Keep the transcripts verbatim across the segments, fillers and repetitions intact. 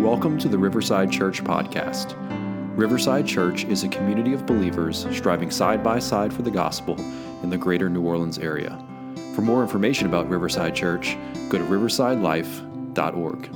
Welcome to the Riverside Church podcast. Riverside Church is a community of believers striving side by side for the gospel in the greater New Orleans area. For more information about Riverside Church, go to riverside life dot org.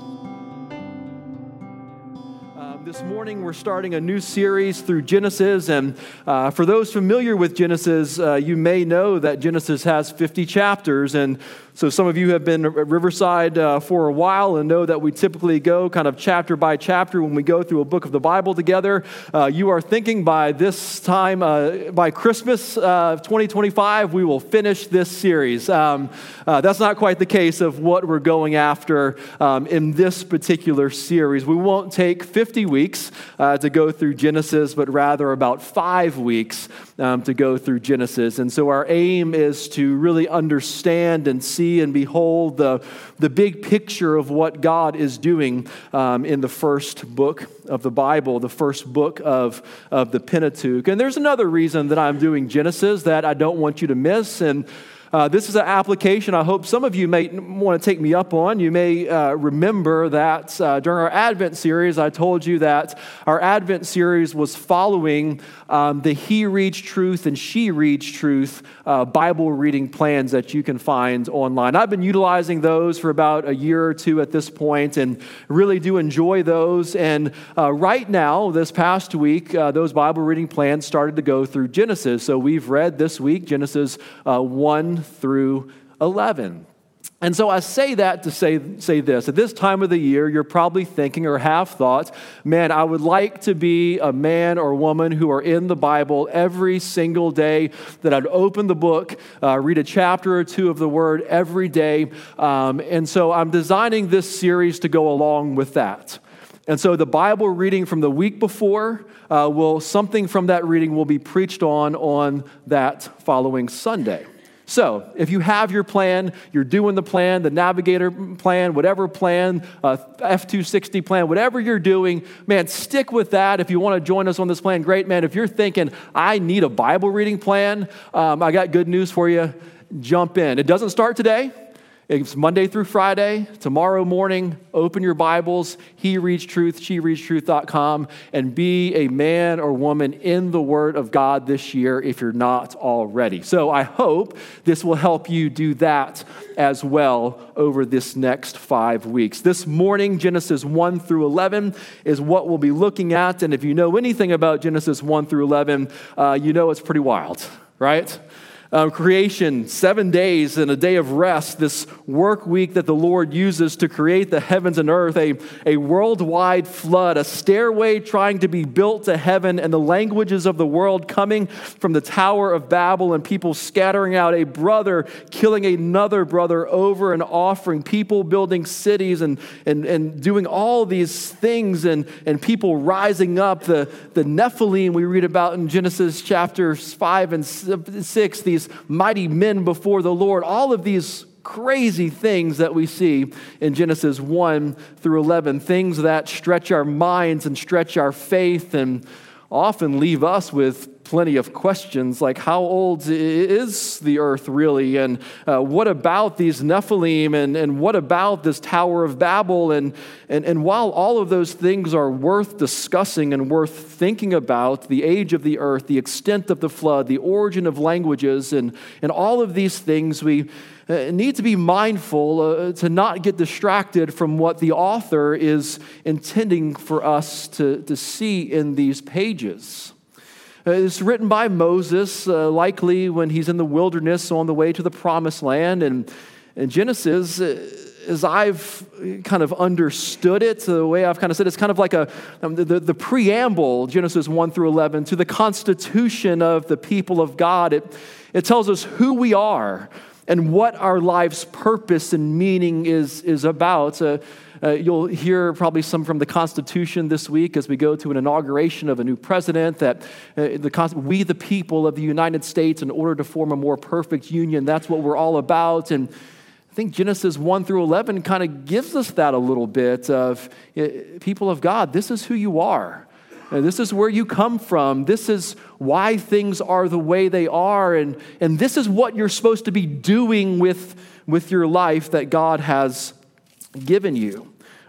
This morning we're starting a new series through Genesis, and uh, for those familiar with Genesis, uh, you may know that Genesis has fifty chapters, and so some of you have been at Riverside uh, for a while and know that we typically go kind of chapter by chapter when we go through a book of the Bible together. Uh, you are thinking by this time, uh, by Christmas uh, twenty twenty-five, we will finish this series. Um, uh, that's not quite the case of what we're going after um, in this particular series. We won't take fifty weeks uh, to go through Genesis, but rather about five weeks um, to go through Genesis. And so our aim is to really understand and see and behold the, the big picture of what God is doing um, in the first book of the Bible, the first book of, of the Pentateuch. And there's another reason that I'm doing Genesis that I don't want you to miss, and Uh, this is an application I hope some of you may want to take me up on. You may uh, remember that uh, during our Advent series, I told you that our Advent series was following um, the He Reads Truth and She Reads Truth uh, Bible reading plans that you can find online. I've been utilizing those for about a year or two at this point and really do enjoy those. And uh, right now, this past week, uh, those Bible reading plans started to go through Genesis. So we've read this week Genesis uh, one through eleven. And so I say that to say, say this. At this time of the year, you're probably thinking or have thought, man, I would like to be a man or woman who are in the Bible every single day, that I'd open the book, uh, read a chapter or two of the Word every day. Um, and so I'm designing this series to go along with that. And so the Bible reading from the week before, uh, will something from that reading will be preached on on that following Sunday. So, if you have your plan, you're doing the plan, the Navigator plan, whatever plan, uh, F two sixty plan, whatever you're doing, man, stick with that. If you want to join us on this plan, great, man. If you're thinking, I need a Bible reading plan, um, I got good news for you. Jump in. It doesn't start today. It's Monday through Friday. Tomorrow morning, open your Bibles, He Reads Truth, She Reads Truth dot com, and be a man or woman in the Word of God this year if you're not already. So I hope this will help you do that as well over this next five weeks. This morning, Genesis one through eleven is what we'll be looking at. And if you know anything about Genesis one through eleven, uh, you know it's pretty wild, right? Um, creation, seven days and a day of rest, this work week that the Lord uses to create the heavens and earth, a, a worldwide flood, a stairway trying to be built to heaven, and the languages of the world coming from the Tower of Babel, and people scattering out, a brother killing another brother over and offering, people building cities and, and, and doing all these things, and, and people rising up, the, the Nephilim we read about in Genesis chapters five and six, these mighty men before the Lord, all of these crazy things that we see in Genesis one through eleven, things that stretch our minds and stretch our faith and often leave us with plenty of questions like, how old is the earth really? And uh, what about these Nephilim? And, and what about this Tower of Babel? And, and, and while all of those things are worth discussing and worth thinking about, the age of the earth, the extent of the flood, the origin of languages, and, and all of these things, we uh, need to be mindful uh, to not get distracted from what the author is intending for us to, to see in these pages. It's written by Moses, uh, likely when he's in the wilderness on the way to the promised land. And, and Genesis, uh, as I've kind of understood it, the way I've kind of said it, it's kind of like a um, the, the preamble, Genesis one through eleven, to the constitution of the people of God. It, it tells us who we are and what our life's purpose and meaning is, is about. Uh, Uh, you'll hear probably some from the Constitution this week as we go to an inauguration of a new president, that uh, the we the people of the United States, in order to form a more perfect union, that's what we're all about. And I think Genesis one through eleven kind of gives us that a little bit of, uh, people of God, this is who you are. Uh, this is where you come from. This is why things are the way they are. And, and this is what you're supposed to be doing with, with your life that God has given you.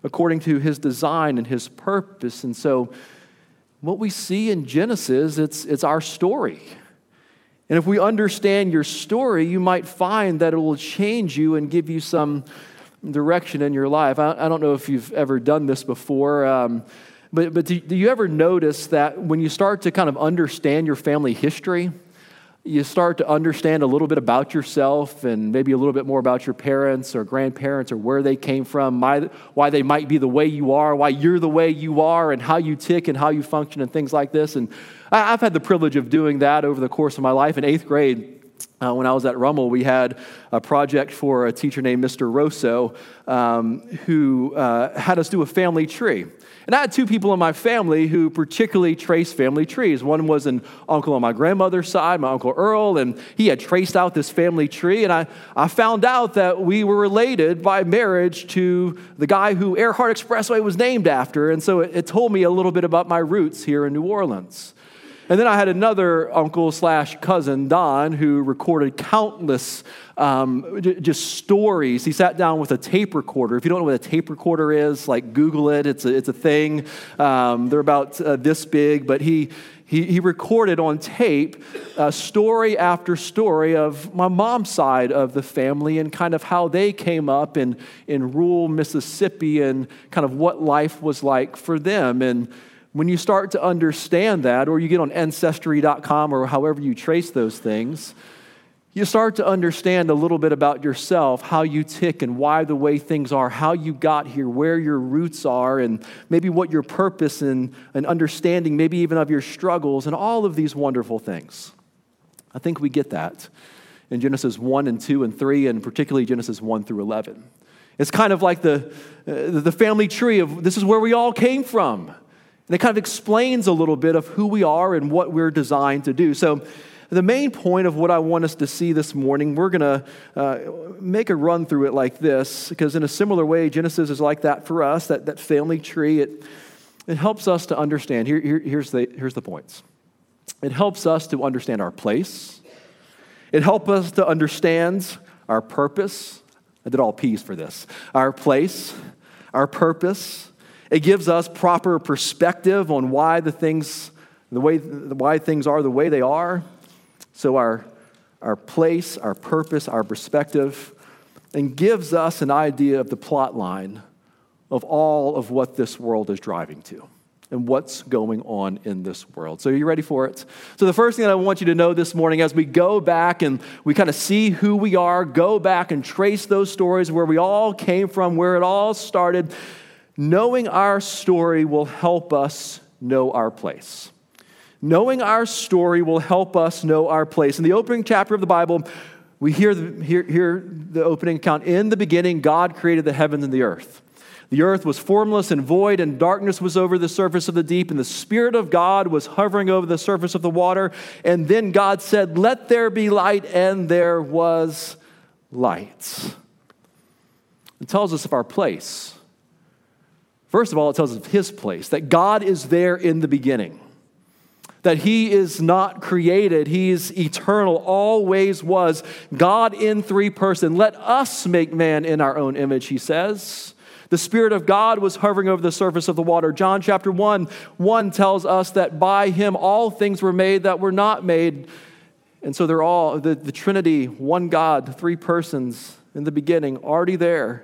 according to his design and his purpose. And so what we see in Genesis, it's, it's our story. And if we understand your story, you might find that it will change you and give you some direction in your life. I, I don't know if you've ever done this before, um, but, but do, do you ever notice that when you start to kind of understand your family history, you start to understand a little bit about yourself and maybe a little bit more about your parents or grandparents or where they came from, my, why they might be the way you are, why you're the way you are, and how you tick and how you function and things like this. And I, I've had the privilege of doing that over the course of my life. In eighth grade, Uh, when I was at Rummel, we had a project for a teacher named Mister Rosso um, who uh, had us do a family tree. And I had two people in my family who particularly traced family trees. One was an uncle on my grandmother's side, my Uncle Earl, and he had traced out this family tree. And I, I found out that we were related by marriage to the guy who Earhart Expressway was named after. And so it, it told me a little bit about my roots here in New Orleans. And then I had another uncle slash cousin, Don, who recorded countless um, j- just stories. He sat down with a tape recorder. If you don't know what a tape recorder is, like Google it. It's a, it's a thing. Um, they're about uh, this big, but he, he he recorded on tape uh, story after story of my mom's side of the family and kind of how they came up in, in rural Mississippi and kind of what life was like for them. And when you start to understand that, or you get on ancestry dot com or however you trace those things, you start to understand a little bit about yourself, how you tick and why the way things are, how you got here, where your roots are, and maybe what your purpose and, and understanding, maybe even of your struggles, and all of these wonderful things. I think we get that in Genesis one and two and three, and particularly Genesis one through eleven. It's kind of like the, uh, the family tree of this is where we all came from. And it kind of explains a little bit of who we are and what we're designed to do. So the main point of what I want us to see this morning, we're going to uh, make a run through it like this, because in a similar way, Genesis is like that for us, that, that family tree. It, it helps us to understand. Here, here, here's, the, here's the points. It helps us to understand our place. It helps us to understand our purpose. I did all P's for this. Our place, our purpose. It gives us proper perspective on why the things, the way, why things are the way they are. So our, our place, our purpose, our perspective, and gives us an idea of the plot line of all of what this world is driving to and what's going on in this world. So are you ready for it? So the first thing that I want you to know this morning, as we go back and we kind of see who we are, go back and trace those stories where we all came from, where it all started. Knowing our story will help us know our place. Knowing our story will help us know our place. In the opening chapter of the Bible, we hear the, hear, hear the opening account. In the beginning, God created the heavens and the earth. The earth was formless and void, and darkness was over the surface of the deep, and the Spirit of God was hovering over the surface of the water. And then God said, "Let there be light," and there was light. It tells us of our place. First of all, it tells us of His place, that God is there in the beginning, that He is not created, He is eternal, always was, God in three persons. Let us make man in our own image, He says. The Spirit of God was hovering over the surface of the water. John chapter one, one tells us that by Him all things were made that were not made. And so they're all, the, the Trinity, one God, three persons in the beginning, already there.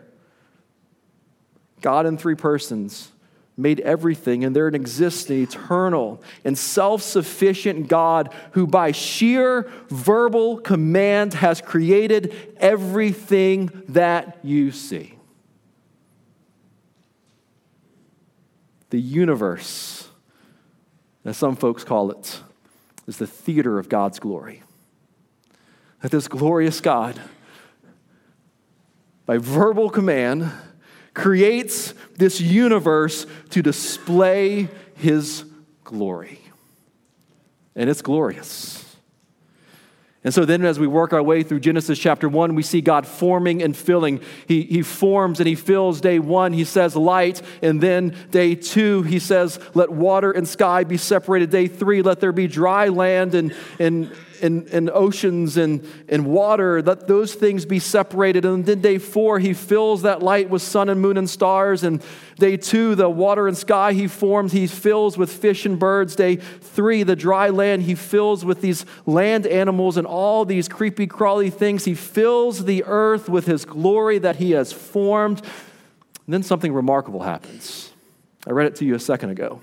God in three persons made everything, and they're an existing, eternal, and self-sufficient God who by sheer verbal command has created everything that you see. The universe, as some folks call it, is the theater of God's glory. That this glorious God, by verbal command, creates this universe to display His glory. And it's glorious. And so then as we work our way through Genesis chapter one, we see God forming and filling. He, he forms and He fills. Day one, He says light. And then day two, He says, let water and sky be separated. Day three, let there be dry land. And, and and, and oceans and, and water, let those things be separated. And then day four, he fills that light with sun and moon and stars. And day two, the water and sky he forms, he fills with fish and birds. Day three, the dry land, he fills with these land animals and all these creepy, crawly things. He fills the earth with his glory that he has formed. And then something remarkable happens. I read it to you a second ago.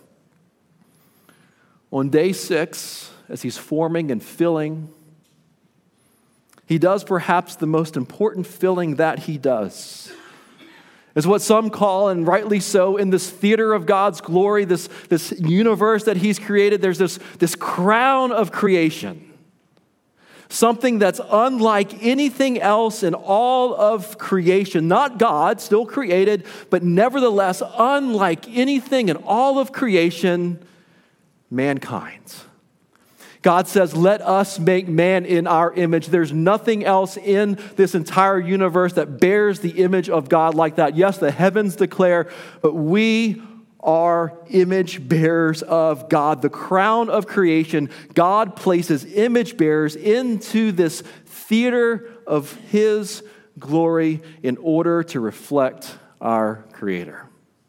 On day six, as he's forming and filling, he does perhaps the most important filling that he does. It's what some call, and rightly so, in this theater of God's glory, this, this universe that he's created, there's this, this crown of creation. Something that's unlike anything else in all of creation. Not God, still created, but nevertheless unlike anything in all of creation, mankind. God says, let us make man in our image. There's nothing else in this entire universe that bears the image of God like that. Yes, the heavens declare, but we are image bearers of God. The crown of creation, God places image bearers into this theater of his glory in order to reflect our Creator.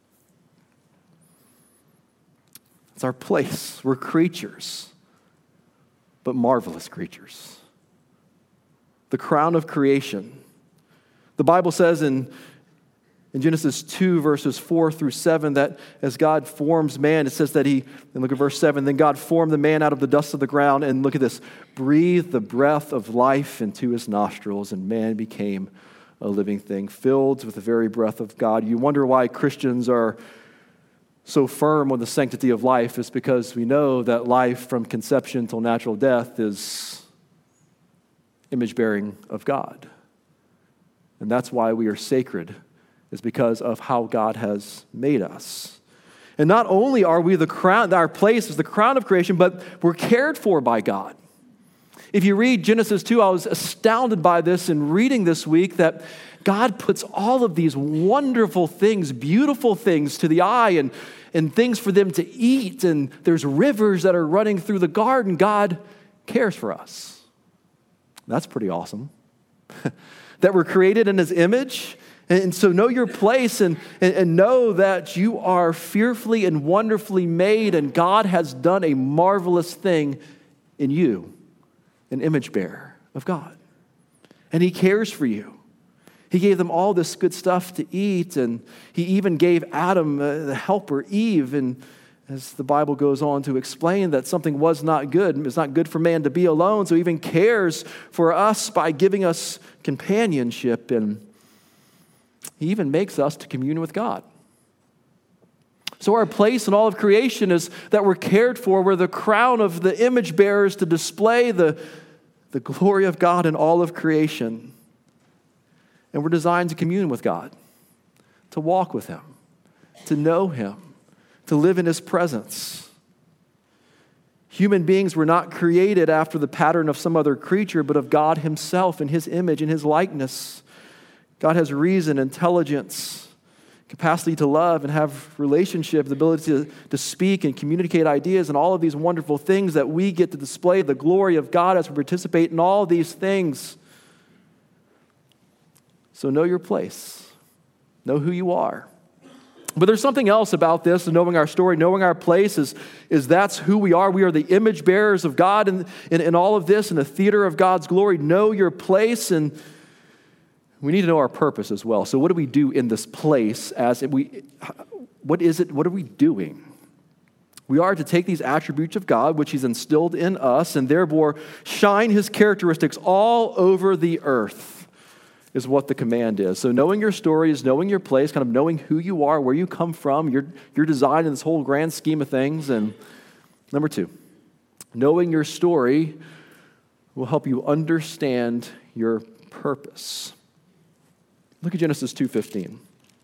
It's our place. We're creatures, but marvelous creatures. The crown of creation. The Bible says in, in Genesis two, verses four through seven, that as God forms man, it says that he, and look at verse seven, then God formed the man out of the dust of the ground, and look at this, breathed the breath of life into his nostrils, and man became a living thing, filled with the very breath of God. You wonder why Christians are so firm on the sanctity of life. Is because we know that life from conception till natural death is image-bearing of God. And that's why we are sacred, is because of how God has made us. And not only are we the crown, our place is the crown of creation, but we're cared for by God. If you read Genesis two, I was astounded by this in reading this week that God puts all of these wonderful things, beautiful things to the eye and, and things for them to eat. And there's rivers that are running through the garden. God cares for us. That's pretty awesome. That we're created in his image. And so know your place and, and, and know that you are fearfully and wonderfully made, and God has done a marvelous thing in you, an image bearer of God. And he cares for you. He gave them all this good stuff to eat, and he even gave Adam, uh, the helper, Eve, and as the Bible goes on to explain that something was not good. It's not good for man to be alone, so he even cares for us by giving us companionship, and he even makes us to commune with God. So our place in all of creation is that we're cared for. We're the crown of the image bearers to display the, the glory of God in all of creation. And we're designed to commune with God, to walk with him, to know him, to live in his presence. Human beings were not created after the pattern of some other creature, but of God himself in his image, in his likeness. God has reason, intelligence, capacity to love and have relationship, the ability to, to speak and communicate ideas, and all of these wonderful things that we get to display the glory of God as we participate in all these things. So know your place. Know who you are. But there's something else about this, knowing our story, knowing our place, is, is that's who we are. We are the image bearers of God in, in, in all of this, in the theater of God's glory. Know your place, and we need to know our purpose as well. So what do we do in this place? As we, what is it? What are we doing? We are to take these attributes of God, which he's instilled in us, and therefore shine his characteristics all over the earth, is what the command is. So knowing your story is knowing your place, kind of knowing who you are, where you come from, your, your design in this whole grand scheme of things. And number two, knowing your story will help you understand your purpose. Look at Genesis two fifteen.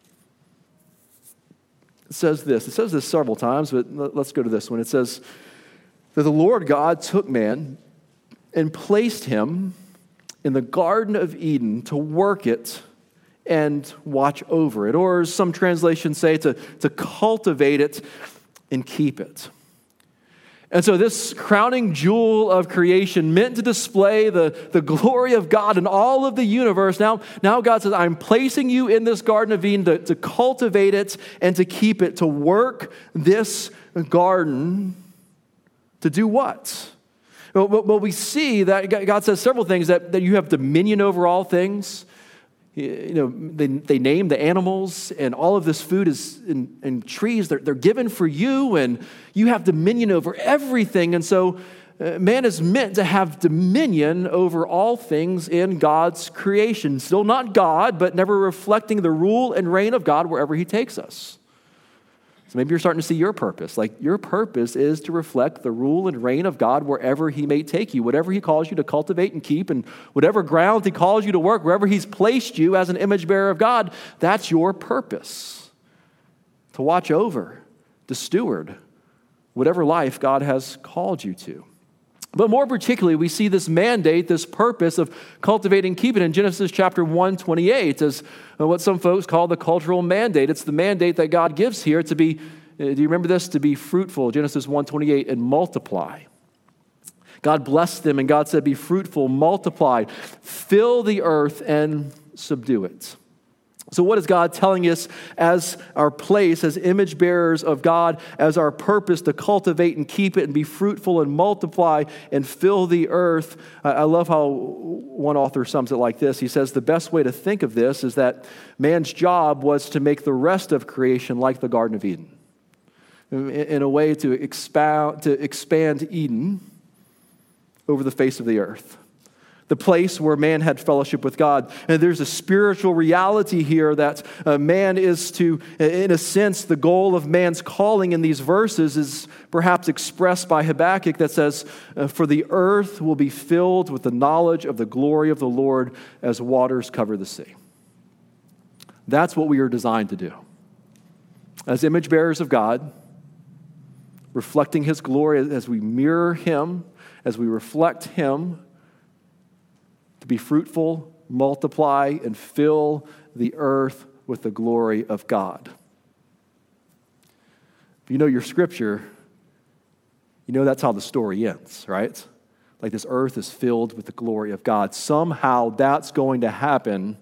It says this. It says this several times, but let's go to this one. It says that the Lord God took man and placed him in the Garden of Eden to work it and watch over it. Or as some translations say, to, to cultivate it and keep it. And so this crowning jewel of creation, meant to display the, the glory of God in all of the universe, now, now God says, I'm placing you in this Garden of Eden to, to cultivate it and to keep it, to work this garden. To do what? Well, well, we see that God says several things, that, that you have dominion over all things. You know, they, they name the animals, and all of this food is in, in trees. They're, they're given for you, and you have dominion over everything. And so uh, man is meant to have dominion over all things in God's creation. Still not God, but never reflecting the rule and reign of God wherever he takes us. So maybe you're starting to see your purpose. Like, your purpose is to reflect the rule and reign of God wherever he may take you, whatever he calls you to cultivate and keep, and whatever ground he calls you to work, wherever he's placed you as an image bearer of God, that's your purpose. To watch over, to steward whatever life God has called you to. But more particularly, we see this mandate, this purpose of cultivating and keeping in Genesis chapter one twenty-eight as what some folks call the cultural mandate. It's the mandate that God gives here to be, do you remember this? To be fruitful, Genesis one twenty-eight, and multiply. God blessed them, and God said, be fruitful, multiply, fill the earth, and subdue it. So what is God telling us as our place, as image bearers of God, as our purpose to cultivate and keep it and be fruitful and multiply and fill the earth? I love how one author sums it like this. He says, the best way to think of this is that man's job was to make the rest of creation like the Garden of Eden. In a way to expound, to expand Eden over the face of the earth. The place where man had fellowship with God. And there's a spiritual reality here that uh, man is to, in a sense, the goal of man's calling in these verses is perhaps expressed by Habakkuk that says, uh, for the earth will be filled with the knowledge of the glory of the Lord as waters cover the sea. That's what we are designed to do. As image bearers of God, reflecting his glory as we mirror him, as we reflect him, to be fruitful, multiply, and fill the earth with the glory of God. If you know your scripture, you know that's how the story ends, right? Like, this earth is filled with the glory of God. Somehow that's going to happen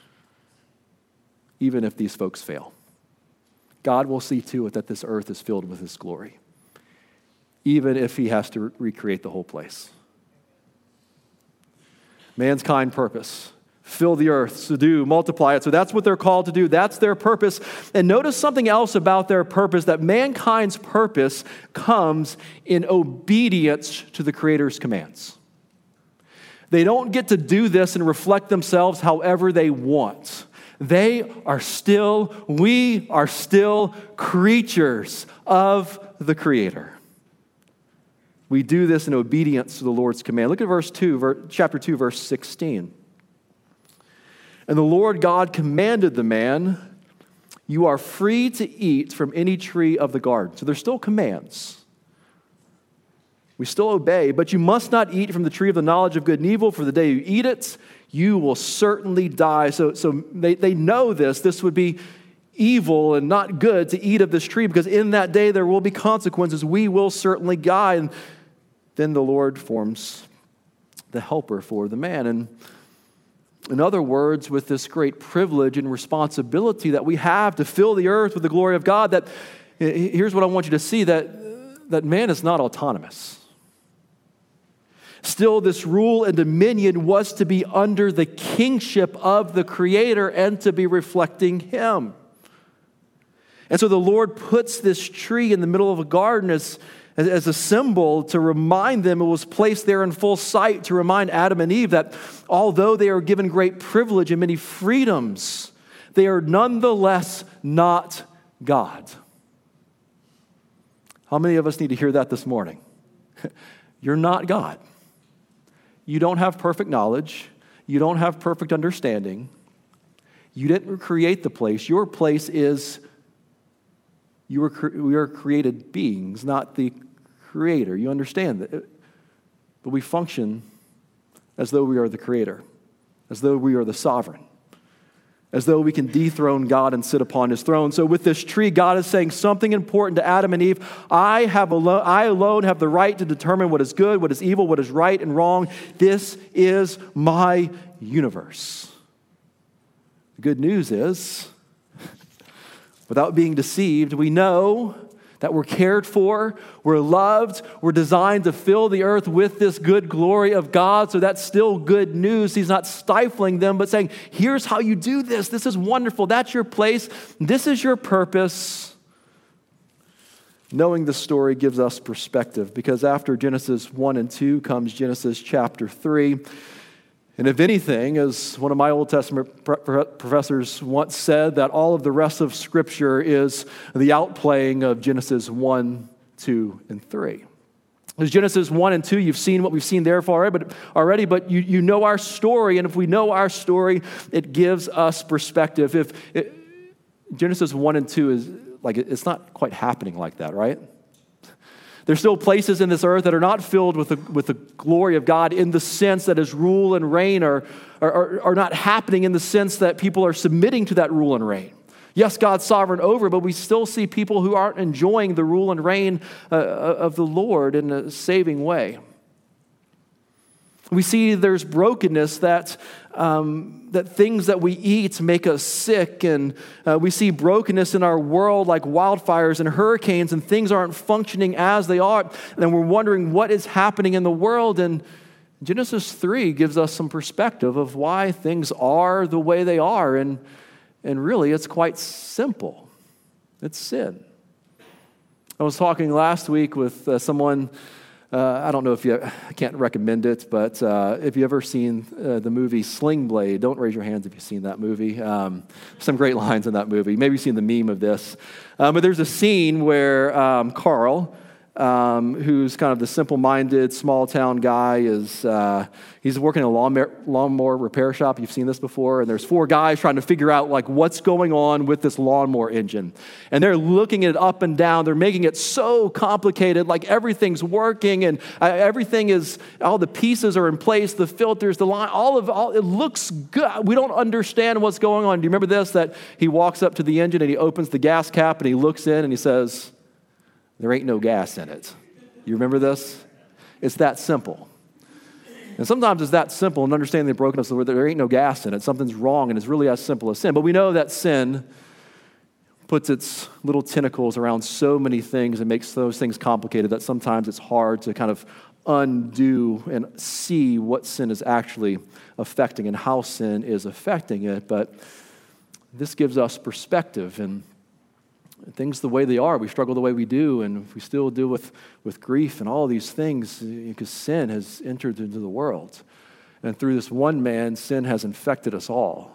even if these folks fail. God will see to it that this earth is filled with his glory, even if he has to re- recreate the whole place. Man's kind purpose, fill the earth, subdue, multiply it. So that's what they're called to do. That's their purpose. And notice something else about their purpose, that mankind's purpose comes in obedience to the Creator's commands. They don't get to do this and reflect themselves however they want. They are still, we are still creatures of the Creator. We do this in obedience to the Lord's command. Look at verse two, chapter two, verse sixteen. And the Lord God commanded the man, you are free to eat from any tree of the garden. So there's still commands. We still obey, but you must not eat from the tree of the knowledge of good and evil, for the day you eat it, you will certainly die. So, so they, they know this. This would be evil and not good to eat of this tree, because in that day there will be consequences. We will certainly die. And then the Lord forms the helper for the man. And in other words, with this great privilege and responsibility that we have to fill the earth with the glory of God, that here's what I want you to see, that, that man is not autonomous. Still, this rule and dominion was to be under the kingship of the Creator and to be reflecting him. And so the Lord puts this tree in the middle of a garden as as a symbol to remind them, it was placed there in full sight to remind Adam and Eve that although they are given great privilege and many freedoms, they are nonetheless not God. How many of us need to hear that this morning? You're not God. You don't have perfect knowledge. You don't have perfect understanding. You didn't create the place. Your place is, you were, we are created beings, not the Creator. You understand that? But we function as though we are the Creator, as though we are the sovereign. as though we can dethrone God and sit upon his throne. So with this tree, God is saying something important to Adam and Eve. I have alone, I alone have the right to determine what is good, what is evil, what is right and wrong. This is my universe. The good news is, without being deceived, we know that we're cared for, we're loved, we're designed to fill the earth with this good glory of God. So that's still good news. He's not stifling them, but saying, here's how you do this. This is wonderful. That's your place. This is your purpose. Knowing the story gives us perspective, because after Genesis one and two comes Genesis chapter three. And if anything, as one of my Old Testament professors once said, that all of the rest of Scripture is the outplaying of Genesis one, two, and three. Because Genesis one and two, you've seen what we've seen there already, but, already, but you, you know our story, and if we know our story, it gives us perspective. If it, Genesis one and two is like, it's not quite happening like that, right? There's still places in this earth that are not filled with the, with the glory of God in the sense that his rule and reign are, are, are not happening in the sense that people are submitting to that rule and reign. Yes, God's sovereign over, but we still see people who aren't enjoying the rule and reign uh, of the Lord in a saving way. We see there's brokenness, that um, that things that we eat make us sick, and uh, we see brokenness in our world like wildfires and hurricanes, and things aren't functioning as they are, and we're wondering what is happening in the world. And Genesis three gives us some perspective of why things are the way they are, and, and really it's quite simple. It's sin. I was talking last week with uh, someone. Uh, I don't know if you, I can't recommend it, but uh, if you've ever seen uh, the movie Sling Blade, don't raise your hands if you've seen that movie. Um, some great lines in that movie. Maybe you've seen the meme of this. Um, but there's a scene where um, Carl, um, who's kind of the simple-minded, small-town guy, is uh, he's working in a lawnmower, lawnmower repair shop. You've seen this before. And there's four guys trying to figure out like what's going on with this lawnmower engine. And they're looking at it up and down. They're making it so complicated, like everything's working and uh, everything is, all the pieces are in place, the filters, the line, all of all, it looks good. We don't understand what's going on. Do you remember this? That he walks up to the engine and he opens the gas cap and he looks in and he says, there ain't no gas in it. You remember this? It's that simple. And sometimes it's that simple, and understanding the brokenness of the word, there ain't no gas in it. Something's wrong, and it's really as simple as sin. But we know that sin puts its little tentacles around so many things and makes those things complicated that sometimes it's hard to kind of undo and see what sin is actually affecting and how sin is affecting it. But this gives us perspective, and things the way they are, we struggle the way we do, and we still deal with, with grief and all these things because sin has entered into the world. And through this one man, sin has infected us all.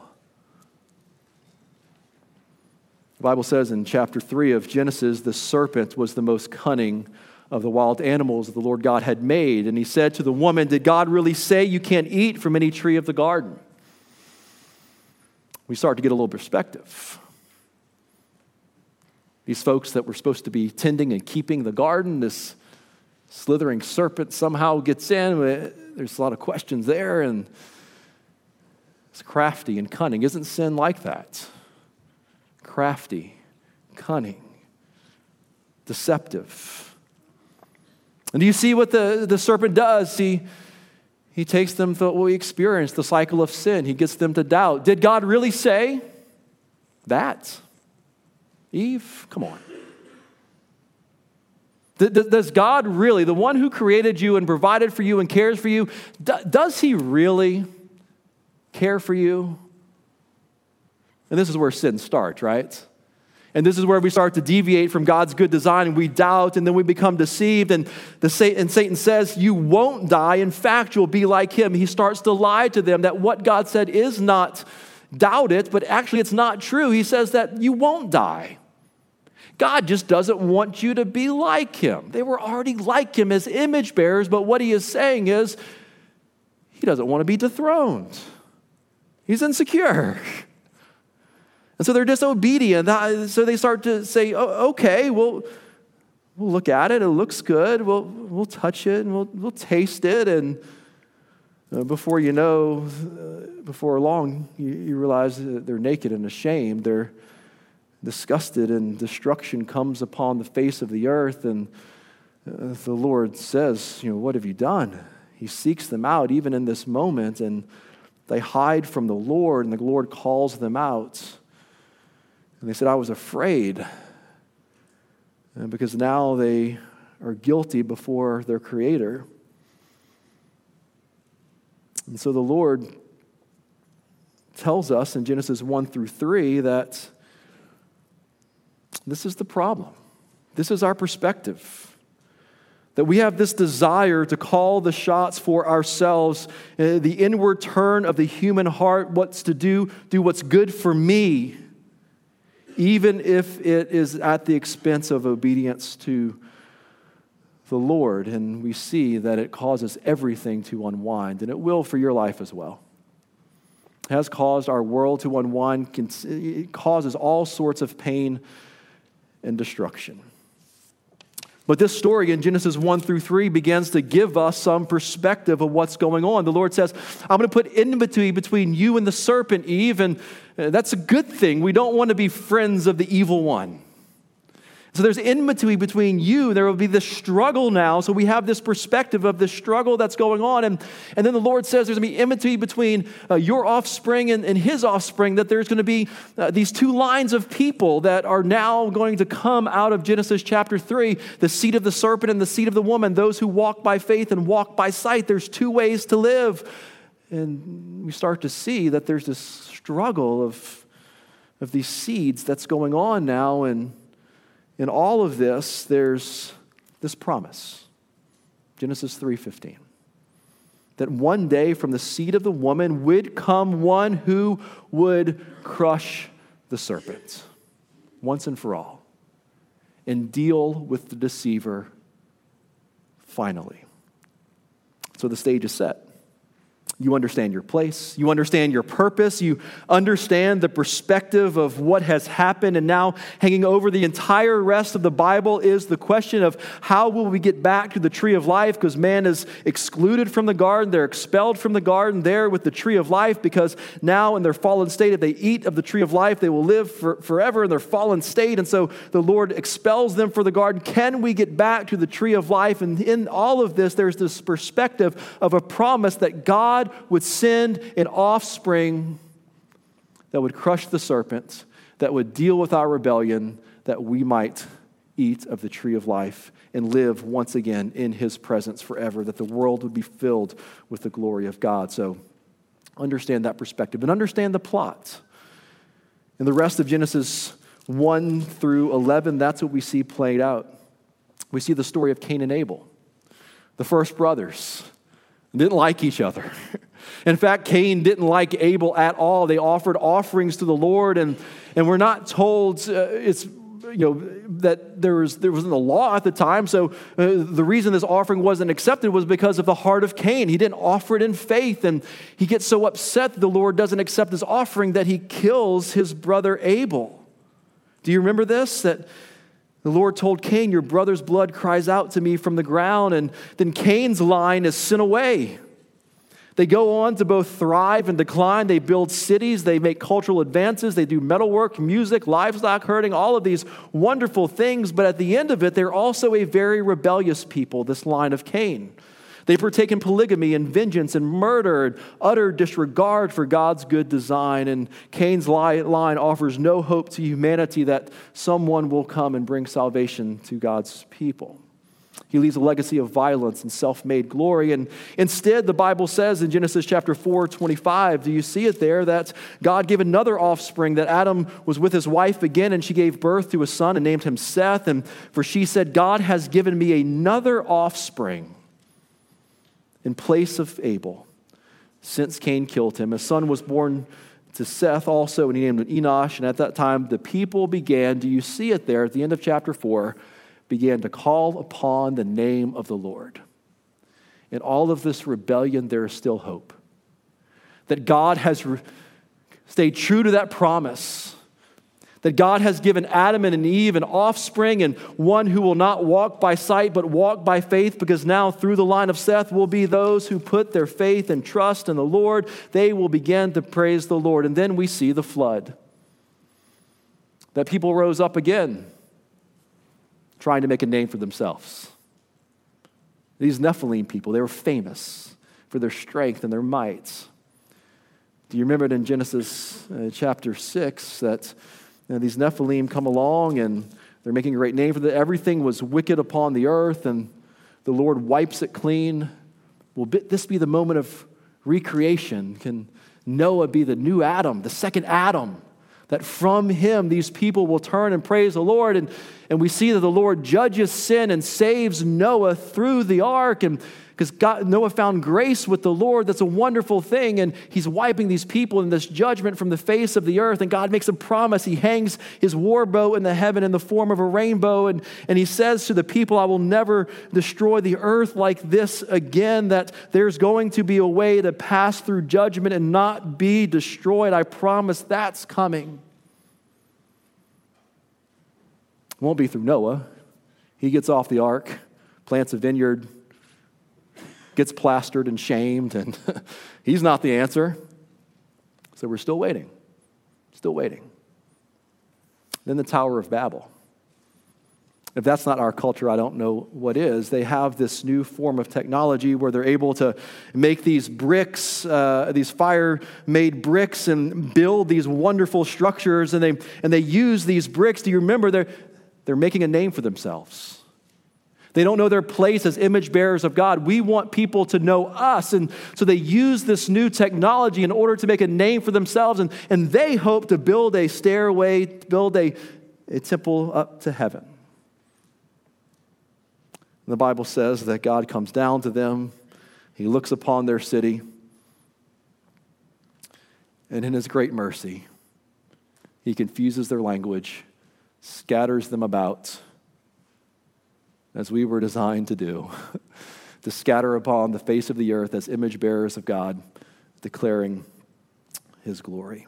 The Bible says in chapter three of Genesis, the serpent was the most cunning of the wild animals that the Lord God had made. And he said to the woman, did God really say you can't eat from any tree of the garden? We start to get a little perspective. These folks that were supposed to be tending and keeping the garden, this slithering serpent somehow gets in. There's a lot of questions there, and it's crafty and cunning. Isn't sin like that? Crafty, cunning, deceptive. And do you see what the, the serpent does? He, he takes them through what we experience, the cycle of sin. He gets them to doubt. Did God really say that? Eve, come on. Does God really, the one who created you and provided for you and cares for you, does he really care for you? And this is where sin starts, right? And this is where we start to deviate from God's good design, and we doubt, and then we become deceived, and, the, and Satan says, you won't die. In fact, you'll be like him. He starts to lie to them that what God said is not doubt it, but actually it's not true. He says that you won't die. God just doesn't want you to be like him. They were already like him as image bearers, but what he is saying is he doesn't want to be dethroned. He's insecure. And so they're disobedient. So they start to say, oh, okay, we'll, we'll look at it. It looks good. We'll, we'll touch it and we'll, we'll taste it. And Uh, before you know, uh, before long, you, you realize that they're naked and ashamed. They're disgusted, and destruction comes upon the face of the earth. And uh, the Lord says, you know, what have you done? He seeks them out even in this moment, and they hide from the Lord, and the Lord calls them out. And they said, I was afraid, and because now they are guilty before their Creator. And so the Lord tells us in Genesis one through three that this is the problem. This is our perspective. That we have this desire to call the shots for ourselves, uh, the inward turn of the human heart, what's to do, do what's good for me, even if it is at the expense of obedience to the Lord. And we see that it causes everything to unwind, and it will for your life as well. It has caused our world to unwind. It causes all sorts of pain and destruction. But this story in Genesis one through three begins to give us some perspective of what's going on. The Lord says, I'm going to put enmity between you and the serpent, Eve, and that's a good thing. We don't want to be friends of the evil one. So there's enmity between you. There will be this struggle now. So we have this perspective of the struggle that's going on. And, and then the Lord says there's going to be enmity between uh, your offspring and, and his offspring, that there's going to be uh, these two lines of people that are now going to come out of Genesis chapter three, the seed of the serpent and the seed of the woman, those who walk by faith and walk by sight. There's two ways to live. And we start to see that there's this struggle of, of these seeds that's going on now. And in all of this, there's this promise, Genesis three fifteen, that one day from the seed of the woman would come one who would crush the serpent once and for all and deal with the deceiver finally. So the stage is set. You understand your place. You understand your purpose. You understand the perspective of what has happened. And now hanging over the entire rest of the Bible is the question of how will we get back to the tree of life, because man is excluded from the garden. They're expelled from the garden there with the tree of life, because now in their fallen state, if they eat of the tree of life, they will live for, forever in their fallen state. And so the Lord expels them from the garden. Can we get back to the tree of life? And in all of this, there's this perspective of a promise that God would send an offspring that would crush the serpent, that would deal with our rebellion, that we might eat of the tree of life and live once again in his presence forever, that the world would be filled with the glory of God. So understand that perspective and understand the plot. In the rest of Genesis one through eleven, that's what we see played out. We see the story of Cain and Abel, the first brothers. Didn't like each other. In fact, Cain didn't like Abel at all. They offered offerings to the Lord, and, and we're not told uh, it's you know that there was there wasn't a law at the time. So uh, the reason this offering wasn't accepted was because of the heart of Cain. He didn't offer it in faith, and he gets so upset that the Lord doesn't accept his offering that he kills his brother Abel. Do you remember this? That the Lord told Cain, your brother's blood cries out to me from the ground. And then Cain's line is sent away. They go on to both thrive and decline. They build cities. They make cultural advances. They do metalwork, music, livestock herding, all of these wonderful things. But at the end of it, they're also a very rebellious people, this line of Cain. They partake in polygamy and vengeance and murder and utter disregard for God's good design. And Cain's line offers no hope to humanity that someone will come and bring salvation to God's people. He leaves a legacy of violence and self-made glory. And instead, the Bible says in Genesis chapter four, twenty-five, do you see it there, that God gave another offspring, that Adam was with his wife again, and she gave birth to a son and named him Seth. And for she said, God has given me another offspring in place of Abel, since Cain killed him. A son was born to Seth also, and he named him Enosh. And at that time, the people began, do you see it there at the end of chapter four, began to call upon the name of the Lord. In all of this rebellion, there is still hope. That God has re- stayed true to that promise, That God has given Adam and Eve an offspring, and one who will not walk by sight but walk by faith, because now through the line of Seth will be those who put their faith and trust in the Lord. They will begin to praise the Lord. And then we see the flood. That people rose up again, trying to make a name for themselves. These Nephilim people, they were famous for their strength and their might. Do you remember it in Genesis uh, chapter six that you know, these Nephilim come along and they're making a great name for them. Everything was wicked upon the earth, and the Lord wipes it clean. Will this be the moment of recreation? Can Noah be the new Adam, the second Adam? That from him these people will turn and praise the Lord. And, and we see that the Lord judges sin and saves Noah through the ark. And because God, Noah found grace with the Lord, that's a wonderful thing. And he's wiping these people in this judgment from the face of the earth. And God makes a promise. He hangs his war bow in the heaven in the form of a rainbow. And, and he says to the people, I will never destroy the earth like this again. That there's going to be a way to pass through judgment and not be destroyed. I promise that's coming. It won't be through Noah. He gets off the ark, plants a vineyard, gets plastered and shamed, and he's not the answer. So we're still waiting, still waiting. Then the Tower of Babel. If that's not our culture, I don't know what is. They have this new form of technology where they're able to make these bricks, uh, these fire-made bricks, and build these wonderful structures, and they and they use these bricks. Do you remember they're they're making a name for themselves? They don't know their place as image bearers of God. We want people to know us. And so they use this new technology in order to make a name for themselves. And, and they hope to build a stairway, build a, a temple up to heaven. And the Bible says that God comes down to them. He looks upon their city. And in his great mercy, he confuses their language, scatters them about, as we were designed to do, to scatter upon the face of the earth as image bearers of God, declaring his glory.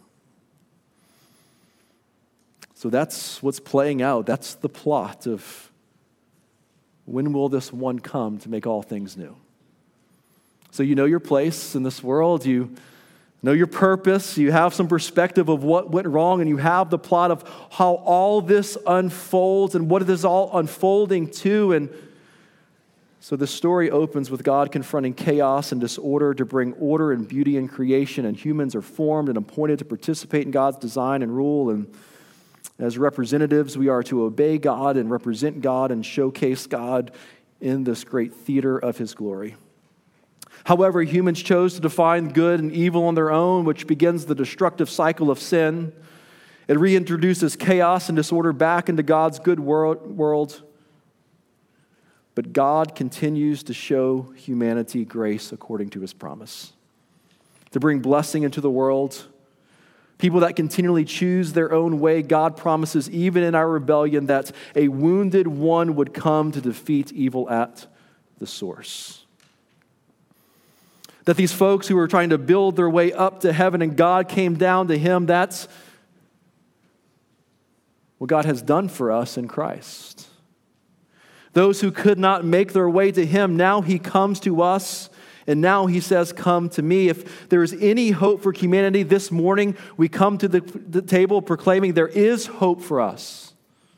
So that's what's playing out. That's the plot of when will this one come to make all things new. So you know your place in this world. You know your purpose. You have some perspective of what went wrong, and you have the plot of how all this unfolds and what it is all unfolding to. And so the story opens with God confronting chaos and disorder to bring order and beauty in creation, and humans are formed and appointed to participate in God's design and rule. And as representatives, we are to obey God and represent God and showcase God in this great theater of his glory. However, humans chose to define good and evil on their own, which begins the destructive cycle of sin. It reintroduces chaos and disorder back into God's good world. But God continues to show humanity grace according to his promise, to bring blessing into the world. People that continually choose their own way, God promises, even in our rebellion, that a wounded one would come to defeat evil at the source. That these folks who were trying to build their way up to heaven and God came down to him, that's what God has done for us in Christ. Those who could not make their way to him, now he comes to us, and now he says, come to me. If there is any hope for humanity this morning, we come to the, the table proclaiming there is hope for us.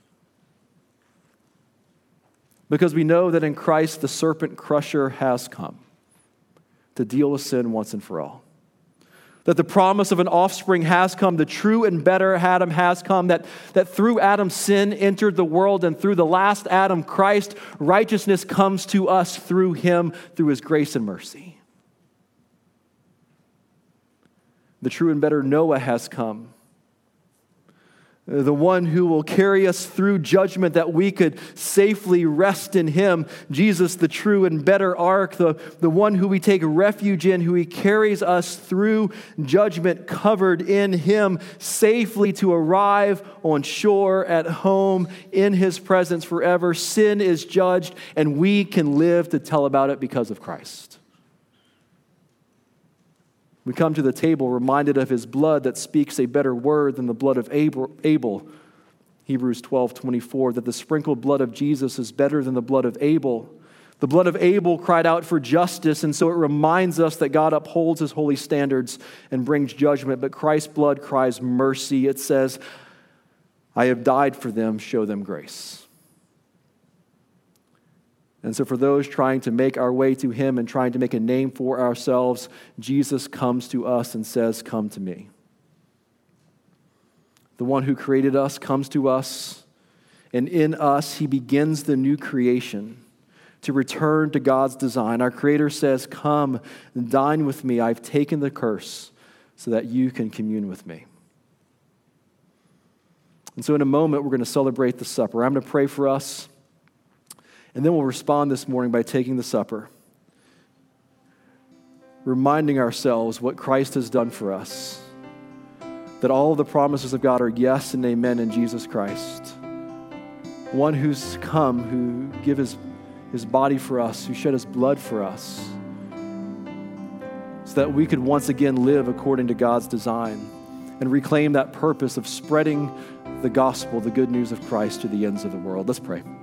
Because we know that in Christ the serpent crusher has come to deal with sin once and for all. That the promise of an offspring has come, the true and better Adam has come, that, that through Adam sin entered the world, and through the last Adam, Christ, righteousness comes to us through him, through his grace and mercy. The true and better Noah has come. The one who will carry us through judgment that we could safely rest in him. Jesus, the true and better ark, the, the one who we take refuge in, who he carries us through judgment, covered in him, safely to arrive on shore at home in his presence forever. Sin is judged, and we can live to tell about it because of Christ. We come to the table reminded of his blood that speaks a better word than the blood of Abel, Hebrews twelve twenty-four, that the sprinkled blood of Jesus is better than the blood of Abel. The blood of Abel cried out for justice, and so it reminds us that God upholds his holy standards and brings judgment, but Christ's blood cries mercy. It says, I have died for them, show them grace. And so for those trying to make our way to him and trying to make a name for ourselves, Jesus comes to us and says, come to me. The one who created us comes to us, and in us he begins the new creation to return to God's design. Our Creator says, come and dine with me. I've taken the curse so that you can commune with me. And so in a moment, we're going to celebrate the supper. I'm going to pray for us, and then we'll respond this morning by taking the supper, reminding ourselves what Christ has done for us, that all of the promises of God are yes and amen in Jesus Christ, one who's come, who gave his his body for us, who shed his blood for us, so that we could once again live according to God's design and reclaim that purpose of spreading the gospel, the good news of Christ, to the ends of the world. Let's pray.